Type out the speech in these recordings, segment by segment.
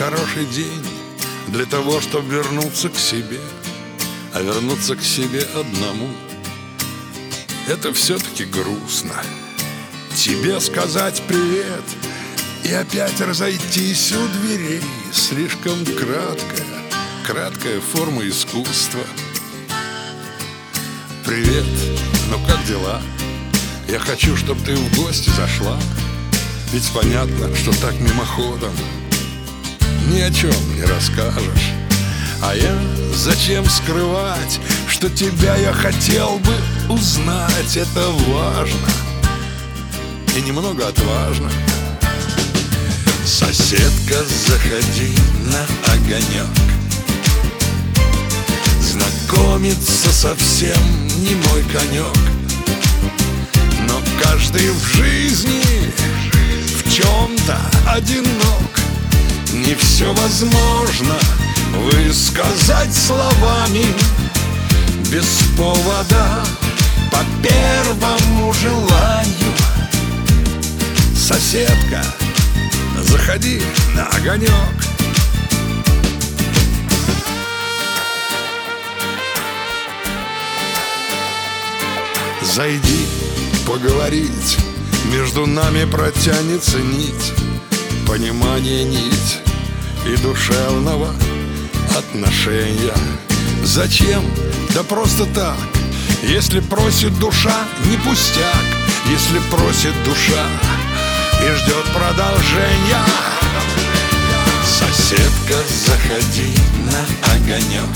хороший день для того, чтобы вернуться к себе. А вернуться к себе одному — это все-таки грустно. Тебе сказать привет и опять разойтись у дверей — слишком краткая форма искусства. Привет, ну как дела? Я хочу, чтобы ты в гости зашла. Ведь понятно, что так мимоходом ни о чем не расскажешь. А я зачем скрывать, что тебя я хотел бы узнать? Это важно и немного отважно. Соседка, заходи на огонек. Знакомиться совсем не мой конек. Но каждый в жизни в чем-то одинок. Не все возможно высказать словами без повода, по первому желанию. Соседка, заходи на огонек. Зайди, поговорить, между нами протянется нить, понимание нить и душевного отношения. Зачем? Да просто так. Если просит душа, не пустяк. Если просит душа и ждет продолжения. Соседка, заходи на огонек.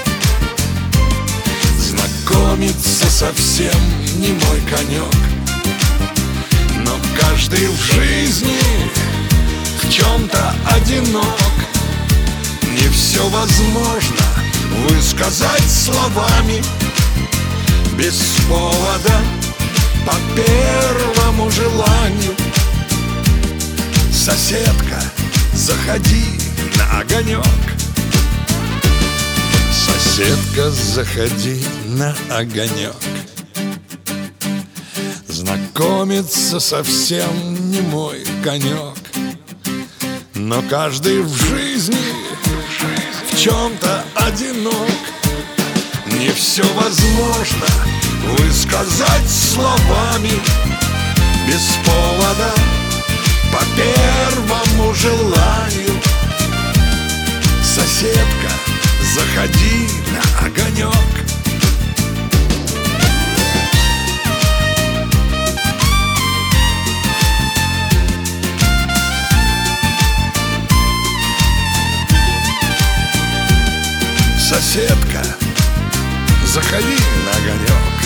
Знакомиться совсем не мой конек. Но каждый в жизни в чем-то одинок. Не все возможно высказать словами без повода, по первому желанию. Соседка, заходи на огонек. Соседка, заходи на огонек. Знакомиться совсем не мой конек. Но каждый в жизни в чем-то одинок. Не все возможно высказать словами без повода, по первому желанию. Соседка, заходи на огонек. Соседка, заходи на огонек.